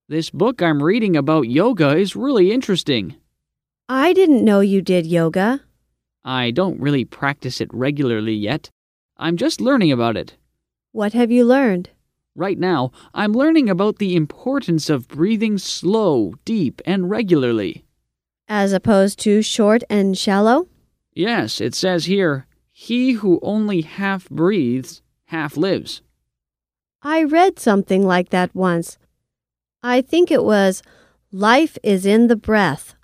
This book I'm reading about yoga is really interesting. I didn't know you did yoga. I don't really practice it regularly yet. I'm just learning about it. What have you learned? Right now, I'm learning about the importance of breathing slow, deep, and regularly. As opposed to short and shallow? Yes, it says here, he who only half breathes, half lives. I read something like that once. I think it was, life is in the breath.